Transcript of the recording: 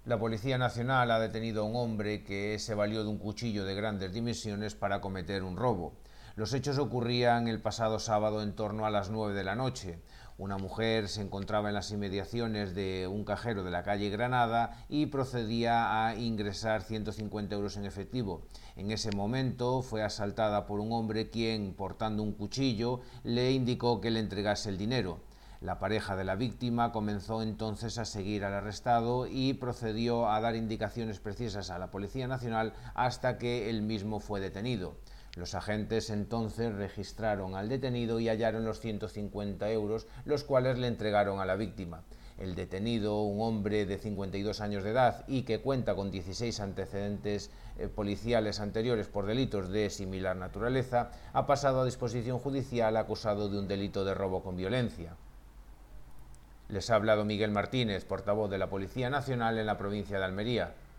La Policía Nacional ha detenido a un hombre que se valió de un cuchillo de grandes dimensiones para cometer un robo. Los hechos ocurrían el pasado sábado en torno a las 9 de la noche. Una mujer se encontraba en las inmediaciones de un cajero de la calle Granada y procedía a ingresar 150 euros en efectivo. En ese momento fue asaltada por un hombre quien, portando un cuchillo, le indicó que le entregase el dinero. La pareja de la víctima comenzó entonces a seguir al arrestado y procedió a dar indicaciones precisas a la Policía Nacional hasta que él mismo fue detenido. Los agentes entonces registraron al detenido y hallaron los 150 euros, los cuales le entregaron a la víctima. El detenido, un hombre de 52 años de edad y que cuenta con 16 antecedentes policiales anteriores por delitos de similar naturaleza, ha pasado a disposición judicial acusado de un delito de robo con violencia. Les ha hablado Miguel Martínez, portavoz de la Policía Nacional en la provincia de Almería.